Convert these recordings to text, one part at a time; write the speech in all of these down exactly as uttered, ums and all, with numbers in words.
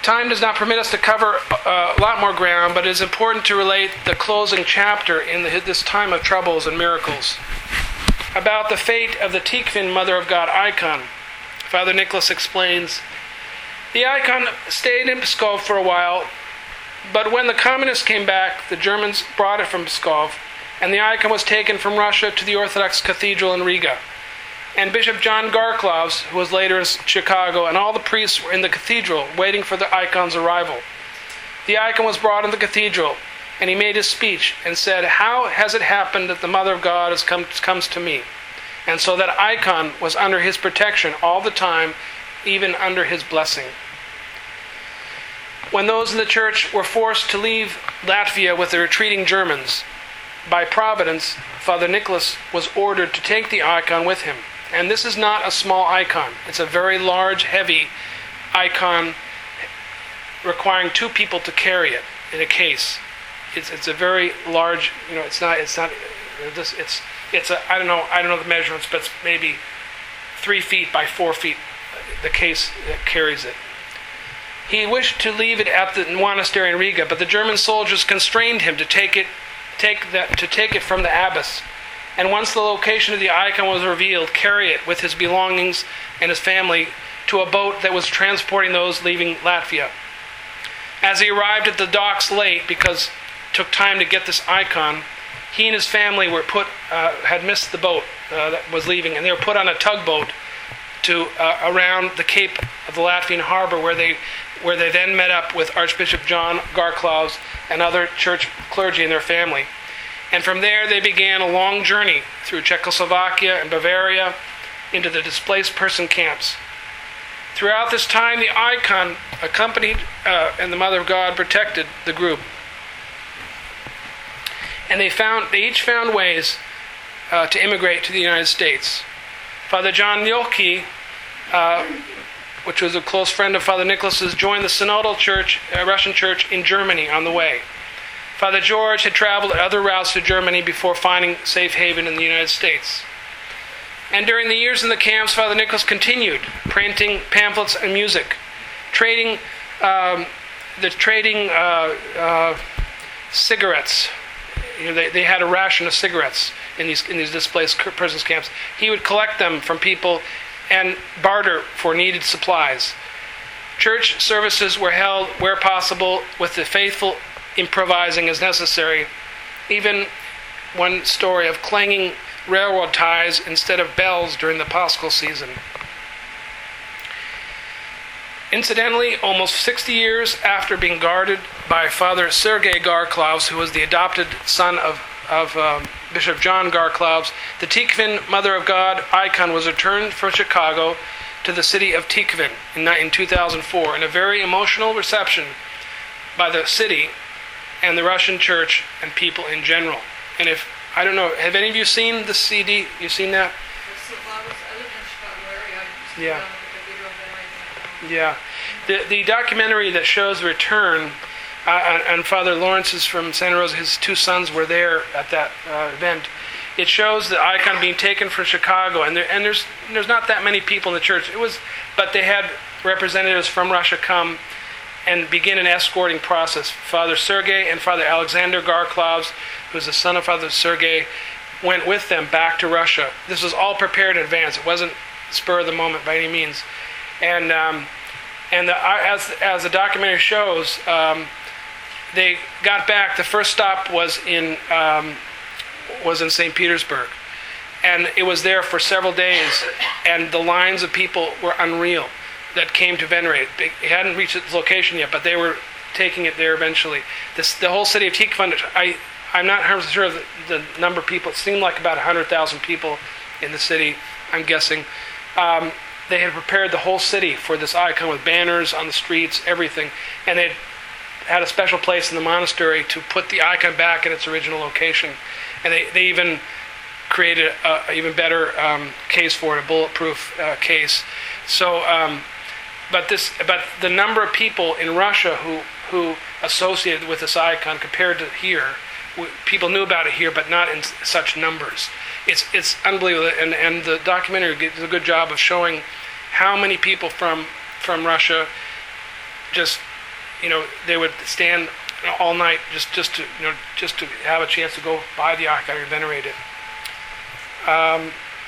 Time does not permit us to cover uh, a lot more ground, but it is important to relate the closing chapter in the, this time of troubles and miracles. About the fate of the Tikhvin Mother of God icon, Father Nicholas explains, the icon stayed in Pskov for a while, but when the communists came back, the Germans brought it from Pskov, and the icon was taken from Russia to the Orthodox Cathedral in Riga. And Bishop John Garklavs, who was later in Chicago, and all the priests were in the cathedral waiting for the icon's arrival. The icon was brought in the cathedral, and he made his speech and said, "How has it happened that the Mother of God has come, comes to me?" And so that icon was under his protection all the time, even under his blessing. When those in the church were forced to leave Latvia with the retreating Germans, by providence, Father Nicholas was ordered to take the icon with him. And this is not a small icon. It's a very large, heavy icon requiring two people to carry it in a case. It's it's a very large, you know, it's not it's not this it's it's a I don't know I don't know the measurements, but it's maybe three feet by four feet. The case that carries it. He wished to leave it at the monastery in Riga, but the German soldiers constrained him to take it take that to take it from the abbess. And once the location of the icon was revealed, carry it with his belongings and his family to a boat that was transporting those leaving Latvia. As he arrived at the docks late because it took time to get this icon, he and his family were put uh, had missed the boat uh, that was leaving, and they were put on a tugboat to uh, around the Cape of the Latvian harbor, where they where they then met up with Archbishop John Garklavs and other church clergy and their family. And from there they began a long journey through Czechoslovakia and Bavaria into the displaced person camps. Throughout this time, the icon accompanied uh, and the Mother of God protected the group. And they found they each found ways uh, to immigrate to the United States. Father John Nilki, uh, which was a close friend of Father Nicholas's, joined the Synodal Church, uh, Russian Church in Germany on the way. Father George had traveled other routes to Germany before finding safe haven in the United States. And during the years in the camps, Father Nicholas continued printing pamphlets and music, trading, um, the trading uh, uh, cigarettes. You know, they, they had a ration of cigarettes in these in these displaced persons camps. He would collect them from people and barter for needed supplies. Church services were held where possible, with the faithful improvising as necessary. Even one story of clanging railroad ties instead of bells during the Paschal season. Incidentally, almost sixty years after being guarded by Father Sergei Garklavs, who was the adopted son of, of um, Bishop John Garklavs, the Tikhvin Mother of God icon was returned from Chicago to the city of Tikhvin in, in two thousand four in a very emotional reception by the city and the Russian church and people in general. And if, I don't know, have any of you seen the C D? You seen that? Yeah. Yeah. The the documentary that shows the return, uh, and, and Father Lawrence is from Santa Rosa, his two sons were there at that uh, event. It shows the icon being taken from Chicago, and there and there's there's not that many people in the church. It was, but they had representatives from Russia come and begin an escorting process. Father Sergei and Father Alexander Garklavs, who was the son of Father Sergei, went with them back to Russia. This was all prepared in advance. It wasn't spur of the moment by any means. And um, and the, as as the documentary shows, um, they got back. The first stop was in um, was in Saint Petersburg, and it was there for several days. And the lines of people were unreal that came to venerate. It hadn't reached its location yet, but they were taking it there eventually. This, the whole city of Tikhvin, I, I'm not one hundred percent sure of the, the number of people. It seemed like about one hundred thousand people in the city, I'm guessing. Um, they had prepared the whole city for this icon with banners on the streets, everything. And they had a special place in the monastery to put the icon back in its original location. And they, they even created an even better um, case for it, a bulletproof uh, case. So, um, but this, but the number of people in Russia who who associated with this icon compared to here, people knew about it here, but not in such numbers. It's it's unbelievable, and and the documentary does a good job of showing how many people from from Russia just you know, they would stand all night just, just to, you know, just to have a chance to go by the icon and venerate it. Um,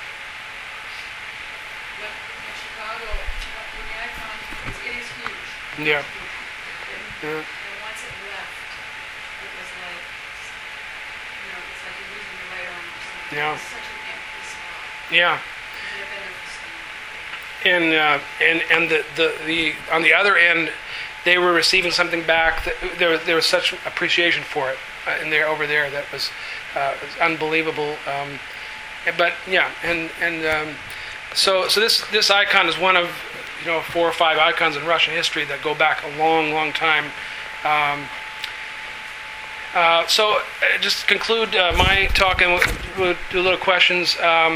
But in Chicago, when the icon is, it is huge. yeah. And, Yeah. and once it left, it was like, you know, it's like you're losing your right arm or something. Yeah. It's such an empty spot. Yeah. Because they've been there for so long. And uh, and and the, the, the on the other end, they were receiving something back. That there was there was such appreciation for it uh, in there over there that was, uh, was unbelievable. Um, but yeah, and and um, so so this this icon is one of, you know, four or five icons in Russian history that go back a long long time. Um, uh, so uh, just to conclude uh, my talk, and we'll, we'll do a little questions. Um,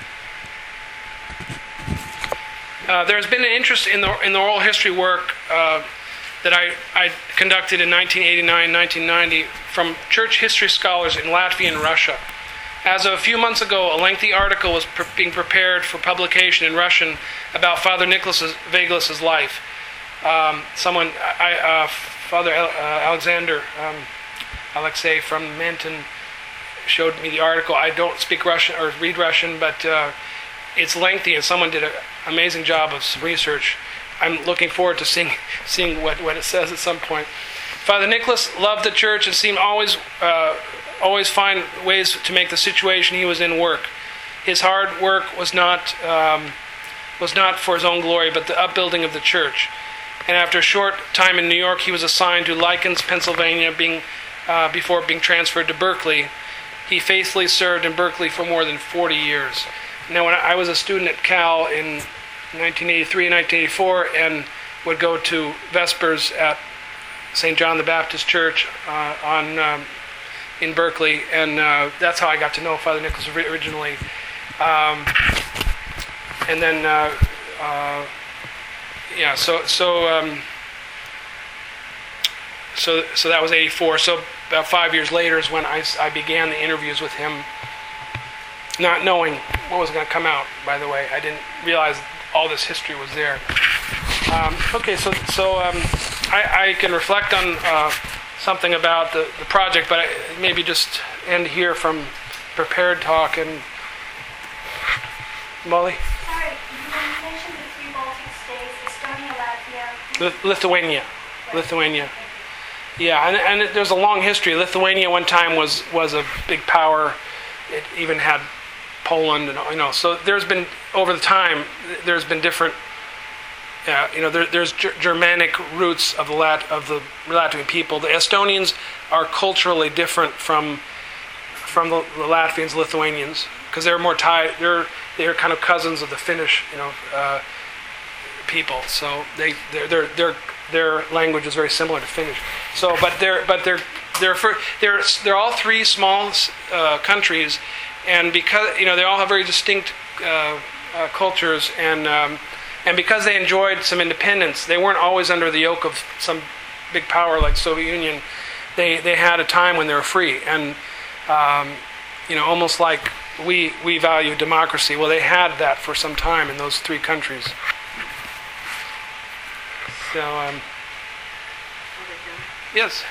Uh, there's been an interest in the in the oral history work uh, that I, I conducted in nineteen eighty-nine, nineteen ninety from church history scholars in Latvia and Russia. As of a few months ago, a lengthy article was pre- being prepared for publication in Russian about Father Nicholas Vagelis's life. Um, someone, I, uh, Father uh, Alexander um, Alexei from Menton showed me the article. I don't speak Russian or read Russian, but uh, it's lengthy, and someone did an amazing job of some research. I'm looking forward to seeing seeing what, what it says at some point. Father Nicholas loved the church and seemed always uh, always find ways to make the situation he was in work. His hard work was not um, was not for his own glory, but the upbuilding of the church. And after a short time in New York, he was assigned to Lykens, Pennsylvania, being uh, before being transferred to Berkeley. He faithfully served in Berkeley for more than forty years. Now, when I was a student at Cal in nineteen eighty-three and nineteen eighty-four, and would go to Vespers at Saint John the Baptist Church uh, on um, in Berkeley, and uh, that's how I got to know Father Nicholas originally. Um, and then, uh, uh, yeah, so so um, so so that was eighty-four. So about five years later is when I, I began the interviews with him, not knowing what was going to come out. By the way, I didn't realize all this history was there. Um, okay, so so um, I, I can reflect on uh, something about the, the project, but I, maybe just end here from prepared talk. And Molly? Sorry, you mentioned the three Baltic states, Estonia, Latvia. Lith- Lithuania. Lithuania. Yeah, and, and it, there's a long history. Lithuania one time was, was a big power. It even had Poland, and you know. So there's been, over the time, there's been different. Uh, you know, there, there's G- Germanic roots of the Lat of the Latvian people. The Estonians are culturally different from from the, the Latvians, Lithuanians, because they're more tied. They're they're kind of cousins of the Finnish, you know, uh, people. So they their their their their language is very similar to Finnish. So, but they're but they're they're for, they're they're all three small uh, countries, and because you know they all have very distinct uh, uh, cultures, and um, and because they enjoyed some independence, they weren't always under the yoke of some big power like Soviet Union. They they had a time when they were free, and um, you know, almost like we we value democracy. Well, they had that for some time in those three countries. So, um, yes.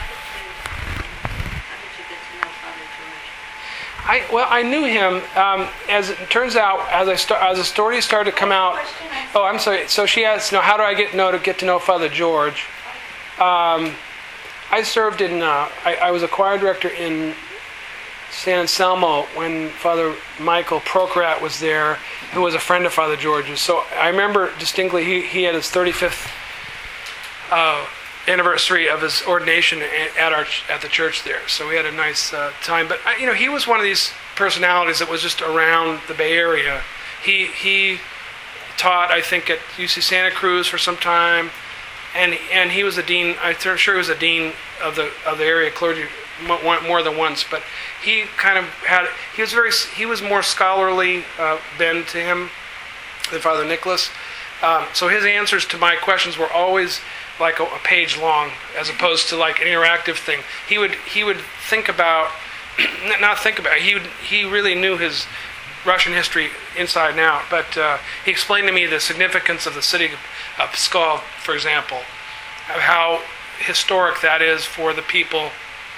I well, I knew him. Um, as it turns out, as I start, as the story started to come out. Oh, I'm sorry. So she asked, "No, how do I get know to get to know Father George?" Um, I served in. Uh, I, I was a choir director in San Anselmo when Father Michael Prokrat was there, who was a friend of Father George's. So I remember distinctly. He he had his thirty-fifth uh, anniversary of his ordination at our at the church there. So we had a nice uh, time. But you know, he was one of these personalities that was just around the Bay Area. He he taught, I think, at U C Santa Cruz for some time, and and he was a dean. I'm sure he was a dean of the of the area clergy more than once. But he kind of had he was very he was more scholarly uh, bent to him than Father Nicholas. Um, so his answers to my questions were always like a, a page long, as opposed to like an interactive thing. He would he would think about, not think about. He would, he really knew his Russian history inside and out. But uh, he explained to me the significance of the city of Pskov, for example. of how historic that is for the people.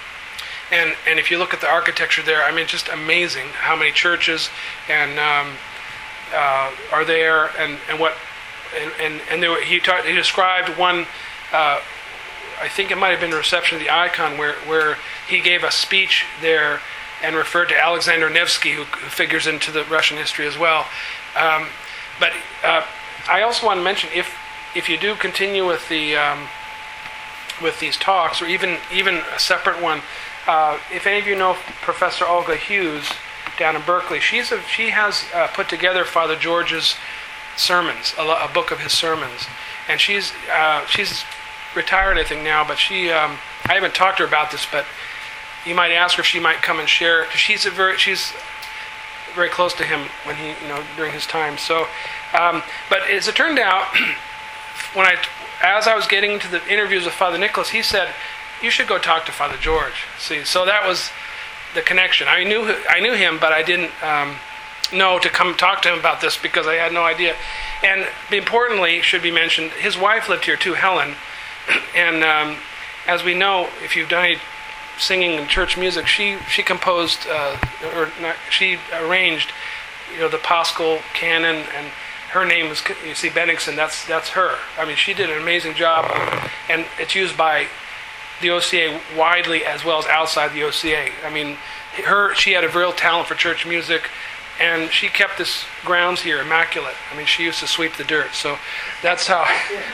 And and if you look at the architecture there, I mean, just amazing how many churches and um, uh, are there, and and what and and, and there, he talked, he described one. Uh, I think it might have been a reception of the Icon where where he gave a speech there and referred to Alexander Nevsky, who, who figures into the Russian history as well. Um, but uh, I also want to mention, if if you do continue with the um, with these talks, or even even a separate one, uh, if any of you know Professor Olga Hughes down in Berkeley, she's a, she has uh, put together Father George's sermons, a, a book of his sermons, and she's uh, she's retired, I think, now, but she um, I haven't talked to her about this, but you might ask her if she might come and share, because she's a very she's very close to him when he you know during his time. So, um, but as it turned out, when I as I was getting into the interviews with Father Nicholas, he said, "You should go talk to Father George." See, so that was the connection. I knew I knew him, but I didn't um, know to come talk to him about this because I had no idea. And importantly, should be mentioned, his wife lived here too, Helen. And um, as we know, if you've done any singing and church music, she she composed uh, or not, she arranged, you know, the Paschal canon, and her name is, you see, Bennigsen. That's that's her. I mean, she did an amazing job, and it's used by the O C A widely as well as outside the O C A. I mean, her she had a real talent for church music, and she kept this grounds here immaculate. I mean, she used to sweep the dirt. So that's how.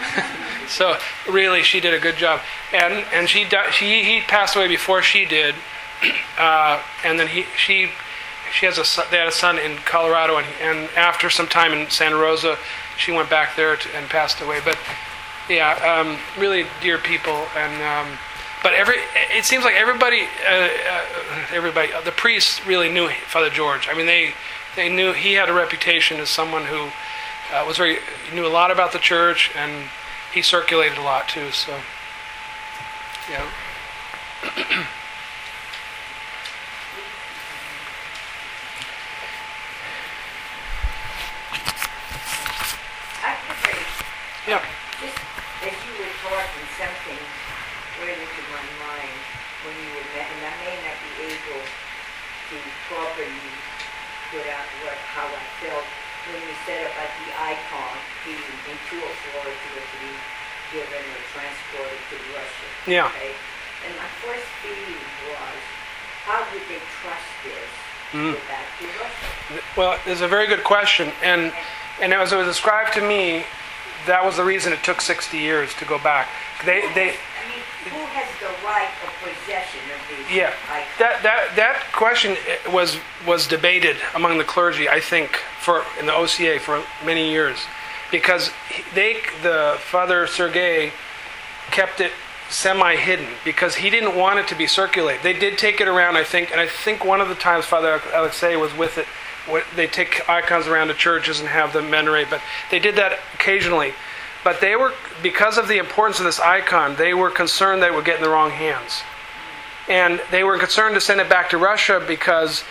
So really, she did a good job. And and she di- she he passed away before she did, uh, and then he she she has a son, they had a son in Colorado, and and after some time in Santa Rosa, she went back there to, and passed away. But yeah, um, really dear people, and. Um, But every it seems like everybody, uh, uh, everybody, uh, the priests really knew Father George. I mean, they they knew he had a reputation as someone who uh, was very knew a lot about the church, and he circulated a lot too. So, yeah. Yeah. Just as you were talking, something went into my mind when you were met, and I may not be able to properly put out what how I felt when you said about the icon being in two authority was to be given or transported to Russia. Yeah. Okay? And my first feeling was, how would they trust this Mm. to go back to Russia? Well, it's a very good question, and and as it was described to me, that was the reason it took sixty years to go back. They they. I mean, who has the right of possession of these Yeah, icons? that that that question was was debated among the clergy, I think, for in the O C A for many years, because they the Father Sergei kept it semi-hidden because he didn't want it to be circulated. They did take it around, I think, and I think one of the times Father Alexei was with it. They take icons around to churches and have them venerate, but they did that occasionally. But they were, because of the importance of this icon, they were concerned that it would get in the wrong hands. And they were concerned to send it back to Russia because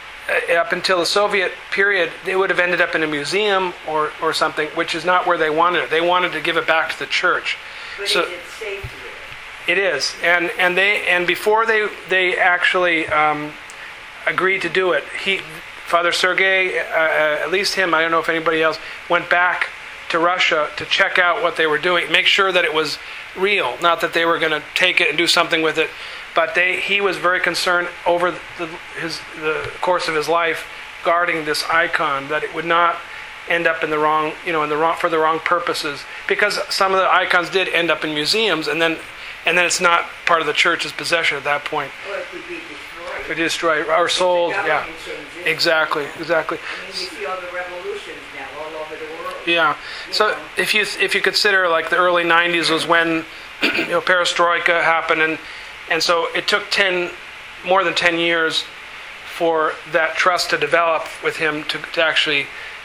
up until the Soviet period, they would have ended up in a museum or, or something, which is not where they wanted it. They wanted to give it back to the church. But So, is it safe to it is. And and they and before they they actually um, agreed to do it, he Father Sergei, uh, at least him, I don't know if anybody else, went back to Russia to check out what they were doing, make sure that it was real, not that they were going to take it and do something with it. But they, he was very concerned over the, his, the course of his life, guarding this icon, that it would not end up in the wrong, you know, in the wrong for the wrong purposes. Because some of the icons did end up in museums, and then, and then it's not part of the church's possession at that point. Or it could be destroyed. Or destroyed or sold. Yeah, exactly, exactly. I mean, you see all the revolutions now all over the world. Yeah. So if you if you consider like the early nineties was when you know perestroika happened, and and so it took ten more than ten years for that trust to develop with him to to actually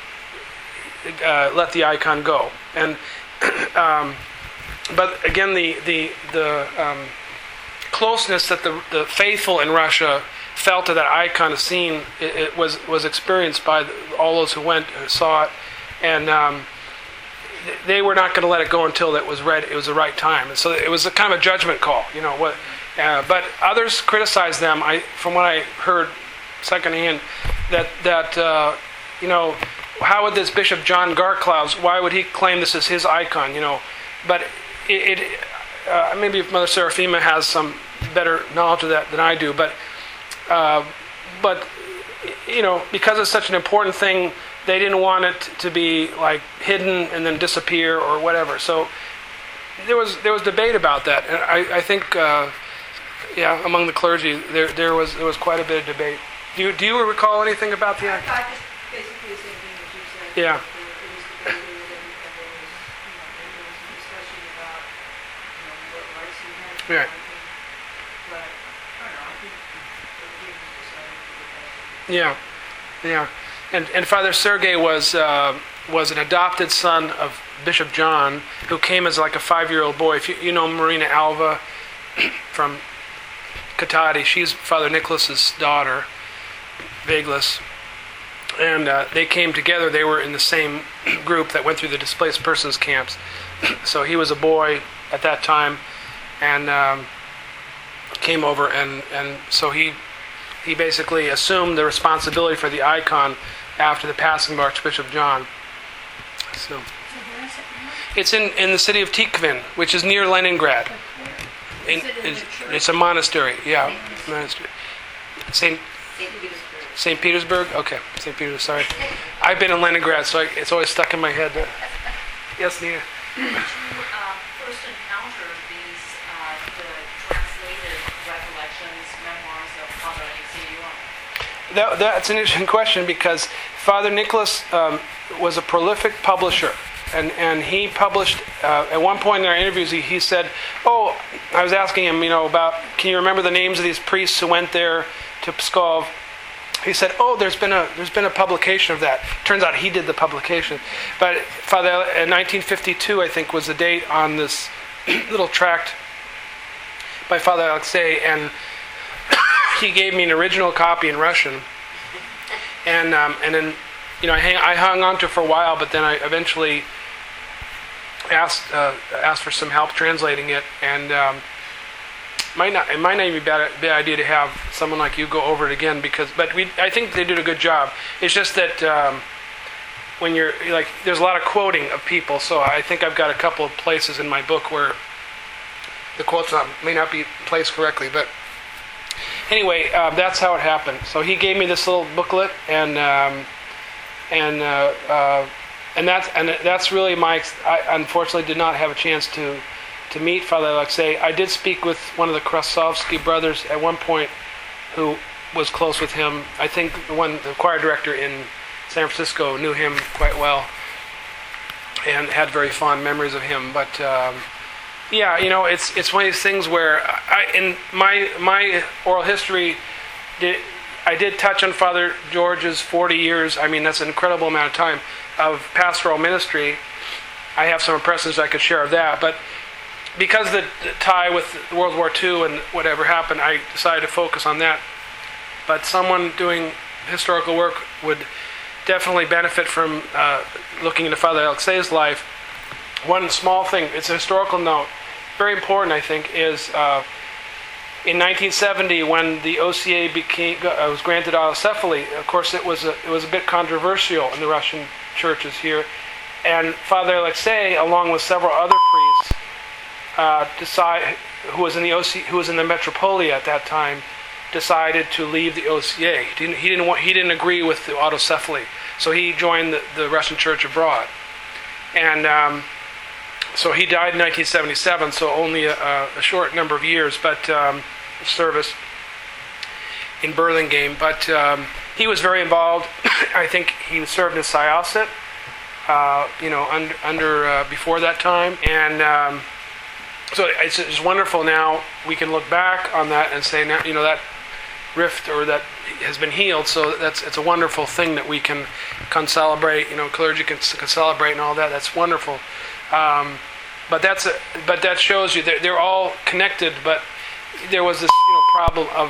uh, let the icon go. And um, but again, the the the um, closeness that the the faithful in Russia felt to that icon of scene, it, it was was experienced by all those who went, who saw it, and um, they were not going to let it go until it was ready. It was the right time. And so it was a kind of a judgment call, you know. What, uh, but others criticized them. I, from what I heard secondhand, that that uh, you know, how would this Bishop John Garclaus? Why would he claim this as his icon? You know, but it. it uh, maybe Mother Seraphima has some better knowledge of that than I do. But uh, but you know, because it's such an important thing, they didn't want it to be like hidden and then disappear or whatever. So there was there was debate about that, and I, I think uh, yeah, among the clergy there there was there was quite a bit of debate. Do you do you recall anything about the act? I just basically the same thing that you said. Yeah. It was debated, and and there was, you know, there was some discussion about, you know, what rights he had. to Right. everything. But, I don't know, I think the king decided to get that. Yeah, yeah, and and Father Sergei was uh, was an adopted son of Bishop John, who came as like a five-year-old boy. If you, you know Marina Alva from Katati, she's Father Nicholas's daughter, Vagelis, and uh, they came together. They were in the same group that went through the displaced persons camps. So he was a boy at that time, and um, came over, and and so he. He basically assumed the responsibility for the icon after the passing of Archbishop John. So, it's in, in the city of Tikhvin, which is near Leningrad. In, it's, it's a monastery, yeah, monastery. Saint Saint Petersburg. Okay, Saint Petersburg. Sorry, I've been in Leningrad, so I, it's always stuck in my head. Yes, Nina. Did you uh, first encounter these, uh, the translated recollections, memoirs of Father Alexei Yuan? That, that's an interesting question, because Father Nicholas um, was a prolific publisher, and, and he published, uh, at one point in our interviews, he, he said, oh, I was asking him, you know, about, can you remember the names of these priests who went there to Pskov? He said, oh, there's been a there's been a publication of that. Turns out he did the publication. But Father, in nineteen fifty-two, I think, was the date on this little tract by Father Alexei, and he gave me an original copy in Russian. And um, and then, you know, I, hang, I hung on to it for a while, but then I eventually asked uh, asked for some help translating it, and um, might not it might not even be a bad, bad idea to have someone like you go over it again, because but we I think they did a good job. It's just that um, when you're like there's a lot of quoting of people, so I think I've got a couple of places in my book where the quotes not, may not be placed correctly, but anyway, um, that's how it happened. So he gave me this little booklet, and um, and uh, uh, and that's and that's really my. I unfortunately did not have a chance to to meet Father Alexei. I did speak with one of the Krasovsky brothers at one point, who was close with him. I think the one the choir director in San Francisco knew him quite well and had very fond memories of him. But um, yeah, you know, it's it's one of these things where I, in my my oral history, did, I did touch on Father George's forty years. I mean, that's an incredible amount of time of pastoral ministry. I have some impressions I could share of that, but because the, the tie with World War Two and whatever happened, I decided to focus on that. But someone doing historical work would definitely benefit from uh, looking into Father Alexei's life. One small thing, it's a historical note, very important, I think, is uh, in nineteen seventy, when the O C A became uh, was granted autocephaly. Of course, it was a, it was a bit controversial in the Russian churches here, and Father Alexei, along with several other priests, uh, decide who was in the O C who was in the Metropolia at that time, decided to leave the O C A. He didn't he didn't want, he didn't agree with the autocephaly, so he joined the, the Russian Church abroad, and. Um, So he died in nineteen seventy-seven, so only a, a short number of years, but um, service in Burlingame. But um, he was very involved. I think he served in Syosset, uh, you know, under, under uh, before that time, and um, so it's, it's wonderful. Now we can look back on that and say, now, you know, that rift or that has been healed. So that's it's a wonderful thing that we can can celebrate. You know, clergy can, can celebrate and all that. That's wonderful. Um, but that's a, but that shows you that they're all connected. But there was this, you know, problem of,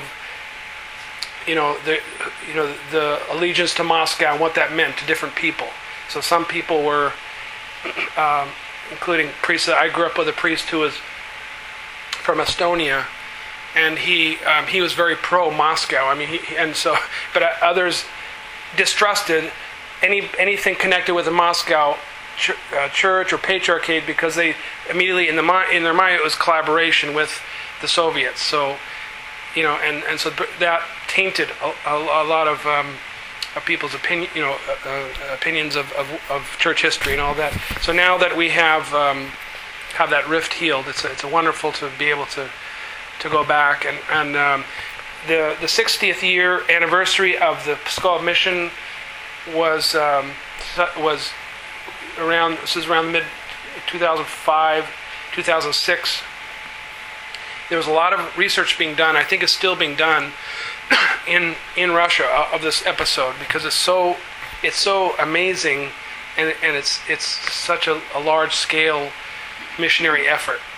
you know, the you know the allegiance to Moscow and what that meant to different people. So some people were um, including priests. I grew up with a priest who was from Estonia, and he um, he was very pro Moscow. I mean, he, and so, but others distrusted any anything connected with the Moscow ch- uh, church or patriarchate, because they immediately in the mi- in their mind it was collaboration with the Soviets. So, you know, and, and so that tainted a, a, a lot of, um, of people's opinion, you know, uh, uh, opinions of, of, of church history and all that. So now that we have um, have that rift healed, it's a, it's a wonderful to be able to to go back and and um, the the sixtieth year anniversary of the Pskov mission was um, was around this is around mid two thousand five, two thousand six. There was a lot of research being done. I think it's still being done in in Russia of this episode, because it's so it's so amazing, and and it's it's such a, a large scale missionary effort.